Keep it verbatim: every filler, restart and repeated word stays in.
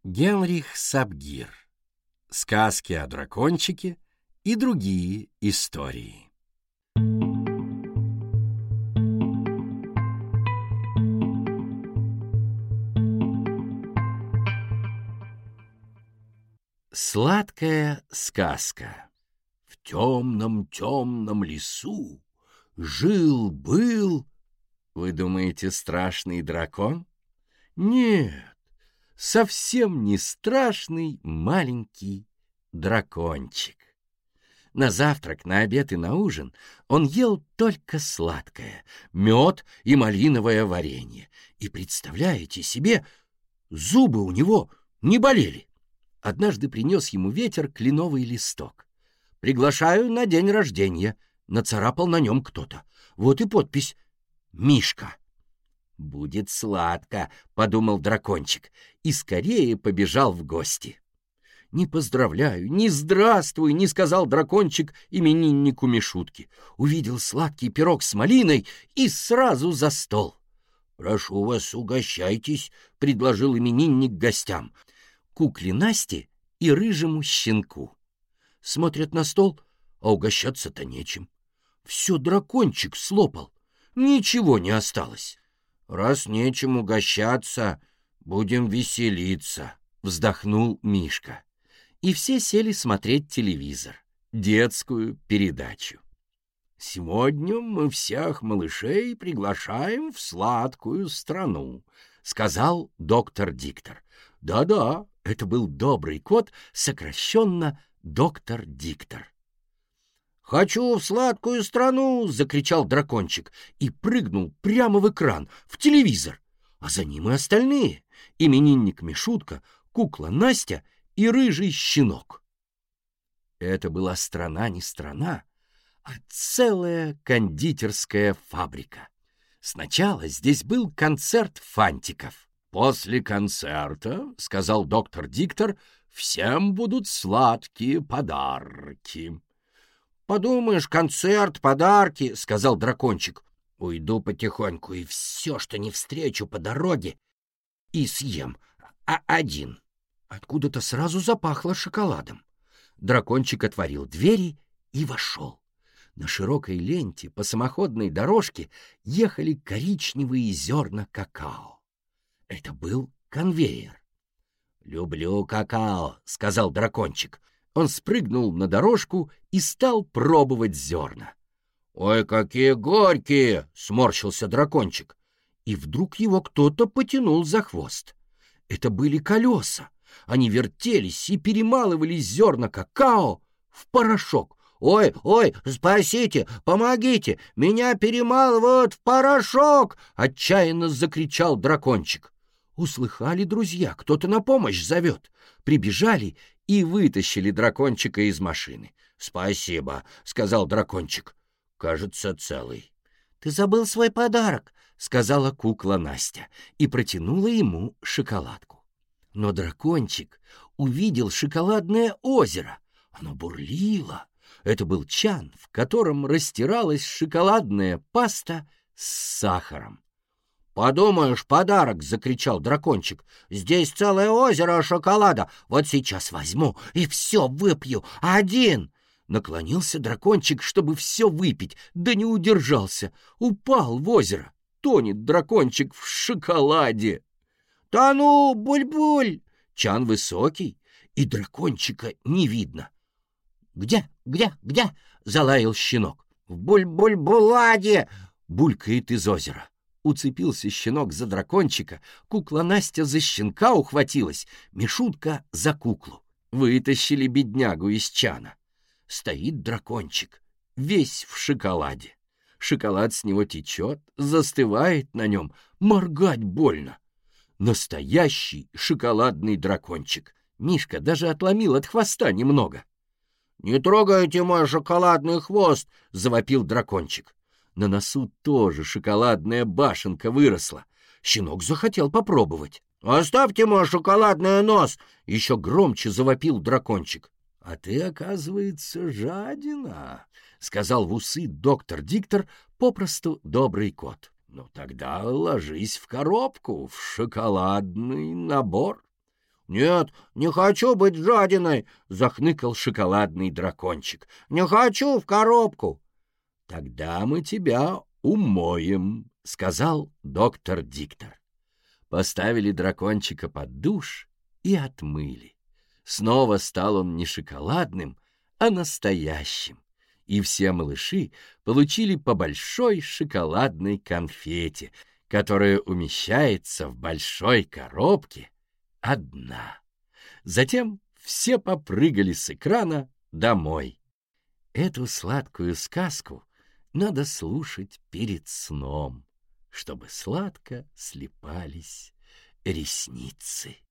Генрих Сабгир. Сказки о дракончике и другие истории. Сладкая сказка. В темном-темном лесу жил-был... Вы думаете, страшный дракон? Нет, совсем не страшный маленький дракончик. На завтрак, на обед и на ужин он ел только сладкое, мед и малиновое варенье. И, представляете себе, зубы у него не болели. Однажды принес ему ветер кленовый листок. «Приглашаю на день рождения», — нацарапал на нем кто-то. Вот и подпись «Мишка». «Будет сладко», — подумал дракончик, и скорее побежал в гости. «Не поздравляю, не здравствуй», — не сказал дракончик имениннику Мишутке. Увидел сладкий пирог с малиной и сразу за стол. «Прошу вас, угощайтесь», — предложил именинник гостям, кукле Насте и рыжему щенку. Смотрят на стол, а угощаться-то нечем. Все дракончик слопал, ничего не осталось. «Раз нечем угощаться, будем веселиться», — вздохнул Мишка. И все сели смотреть телевизор, детскую передачу. «Сегодня мы всех малышей приглашаем в сладкую страну», — сказал доктор Диктор. Да-да, это был добрый кот, сокращенно доктор Диктор. «Хочу в сладкую страну!» — закричал дракончик и прыгнул прямо в экран, в телевизор. А за ним и остальные — именинник Мишутка, кукла Настя и рыжий щенок. Это была страна не страна, а целая кондитерская фабрика. Сначала здесь был концерт фантиков. «После концерта, — сказал доктор Диктор, — всем будут сладкие подарки». «Подумаешь, концерт, подарки, — сказал дракончик. — Уйду потихоньку и все, что не встречу по дороге, и съем, а один». Откуда-то сразу запахло шоколадом. Дракончик отворил двери и вошел. На широкой ленте по самоходной дорожке ехали коричневые зерна какао. Это был конвейер. «Люблю какао», — сказал дракончик. Он спрыгнул на дорожку и стал пробовать зерна. «Ой, какие горькие!» — сморщился дракончик. И вдруг его кто-то потянул за хвост. Это были колеса. Они вертелись и перемалывали зерна какао в порошок. «Ой, ой, спасите, помогите! Меня перемалывают в порошок!» — отчаянно закричал дракончик. Услыхали друзья, кто-то на помощь зовет. Прибежали и вытащили дракончика из машины. «Спасибо», — сказал дракончик. «Кажется, целый». «Ты забыл свой подарок», — сказала кукла Настя и протянула ему шоколадку. Но дракончик увидел шоколадное озеро. Оно бурлило. Это был чан, в котором растиралась шоколадная паста с сахаром. «Подумаешь, подарок!» — закричал дракончик. «Здесь целое озеро шоколада. Вот сейчас возьму и все выпью. Один!» Наклонился дракончик, чтобы все выпить, да не удержался. Упал в озеро. Тонет дракончик в шоколаде. «Да ну, буль-буль!» Чан высокий, и дракончика не видно. «Где, где, где?» — залаял щенок. «В буль-буль-буладе!» — булькает из озера. Уцепился щенок за дракончика, кукла Настя за щенка ухватилась, Мишутка за куклу. Вытащили беднягу из чана. Стоит дракончик, весь в шоколаде. Шоколад с него течет, застывает на нем, моргать больно. Настоящий шоколадный дракончик. Мишка даже отломил от хвоста немного. «Не трогайте мой шоколадный хвост!» — завопил дракончик. На носу тоже шоколадная башенка выросла. Щенок захотел попробовать. «Оставьте мой шоколадный нос!» — еще громче завопил дракончик. «А ты, оказывается, жадина!» — сказал в усы доктор Диктор, попросту добрый кот. «Ну тогда ложись в коробку, в шоколадный набор». «Нет, не хочу быть жадиной!» — захныкал шоколадный дракончик. «Не хочу в коробку!» «Тогда мы тебя умоем», — сказал доктор Диктор. Поставили дракончика под душ и отмыли. Снова стал он не шоколадным, а настоящим, и все малыши получили по большой шоколадной конфете, которая умещается в большой коробке одна. Затем все попрыгали с экрана домой. Эту сладкую сказку надо слушать перед сном, чтобы сладко слипались ресницы.